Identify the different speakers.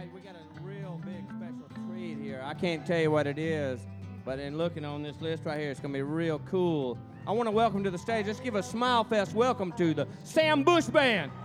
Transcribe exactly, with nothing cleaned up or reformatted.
Speaker 1: right, we got a real big special treat here. I can't tell you what it is, but in looking on this list right here, it's going to be real cool. I want to welcome to the stage, let's give a Smile Fest welcome to the Sam Bush Band.